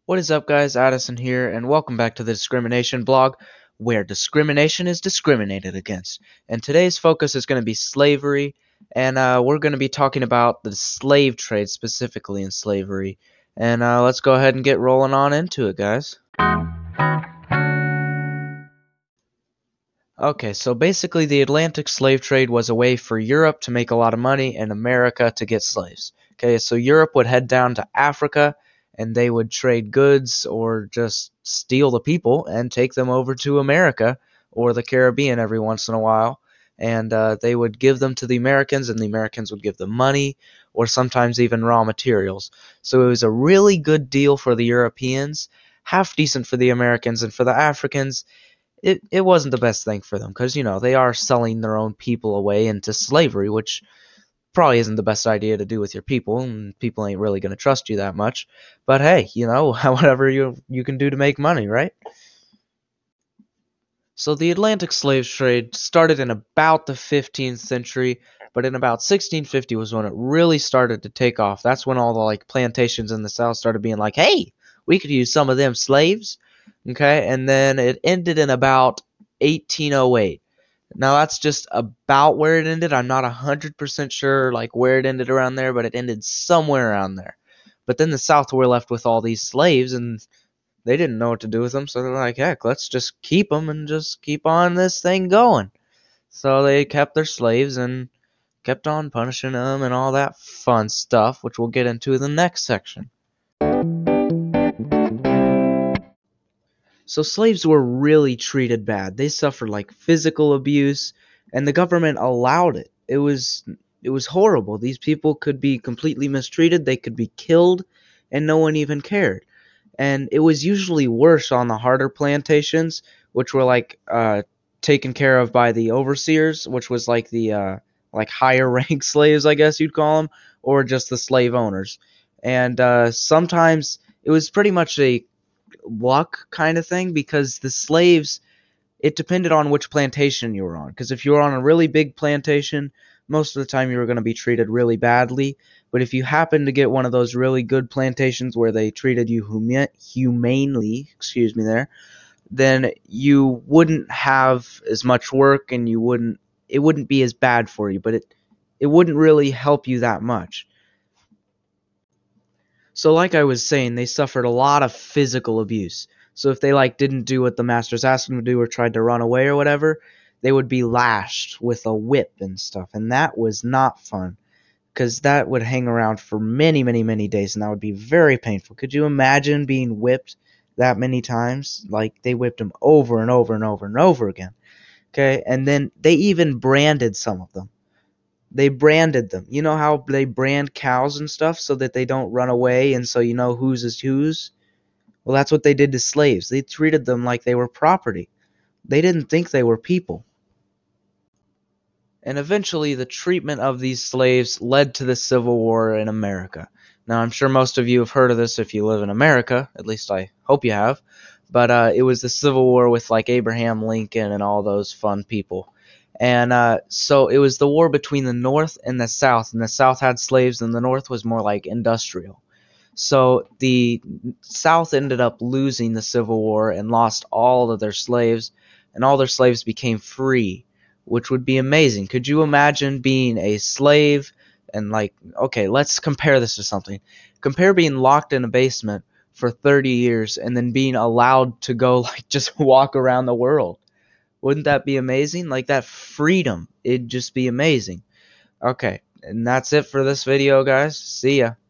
What is up, guys? Addison here, and welcome back to the Discrimination blog, where discrimination is discriminated against. And today's focus is going to be slavery, and we're going to be talking about the slave trade, specifically in slavery. And let's go ahead and get rolling on into it, guys. Okay, so basically the Atlantic slave trade was a way for Europe to make a lot of money and America to get slaves. Okay, so Europe would head down to Africa and they would trade goods or just steal the people and take them over to America or the Caribbean every once in a while. And they would give them to the Americans, and the Americans would give them money or sometimes even raw materials. So it was a really good deal for the Europeans, half decent for the Americans, and for the Africans it wasn't the best thing for them because, they are selling their own people away into slavery, which probably isn't the best idea to do with your people, and people ain't really going to trust you that much. But hey, whatever you can do to make money, right? So the Atlantic slave trade started in about the 15th century, but in about 1650 was when it really started to take off. That's when all the plantations in the South started being like, "Hey, we could use some of them slaves." Okay, and then it ended in about 1808. Now that's just about where it ended. I'm not 100% sure where it ended around there, but it ended somewhere around there. But then the South were left with all these slaves, and they didn't know what to do with them, so they're like, heck, let's just keep them and just keep on this thing going. So they kept their slaves and kept on punishing them and all that fun stuff, which we'll get into in the next section. So slaves were really treated bad. They suffered physical abuse, and the government allowed it. It was horrible. These people could be completely mistreated, they could be killed, and no one even cared. And it was usually worse on the harder plantations, which were taken care of by the overseers, which was the higher rank slaves, I guess you'd call them, or just the slave owners. And sometimes it was pretty much a luck kind of thing, because the slaves, it depended on which plantation you were on. Because if you were on a really big plantation, most of the time you were going to be treated really badly. But if you happened to get one of those really good plantations where they treated you humanely, then you wouldn't have as much work, and it wouldn't be as bad for you, but it wouldn't really help you that much. So like I was saying, they suffered a lot of physical abuse. So if they didn't do what the masters asked them to do or tried to run away or whatever, they would be lashed with a whip and stuff. And that was not fun, because that would hang around for many, many, many days, and that would be very painful. Could you imagine being whipped that many times? They whipped them over and over and over and over again. Okay, and then they even branded some of them. They branded them. You know how they brand cows and stuff so that they don't run away, and so you know whose is whose? Well, that's what they did to slaves. They treated them like they were property. They didn't think they were people. And eventually the treatment of these slaves led to the Civil War in America. Now, I'm sure most of you have heard of this if you live in America. At least I hope you have. But it was the Civil War with Abraham Lincoln and all those fun people. And so it was the war between the North and the South. And the South had slaves, and the North was more industrial. So the South ended up losing the Civil War and lost all of their slaves, and all their slaves became free, which would be amazing. Could you imagine being a slave and okay, let's compare this to something. Compare being locked in a basement for 30 years and then being allowed to go just walk around the world. Wouldn't that be amazing? That freedom, it'd just be amazing. Okay, and that's it for this video, guys. See ya.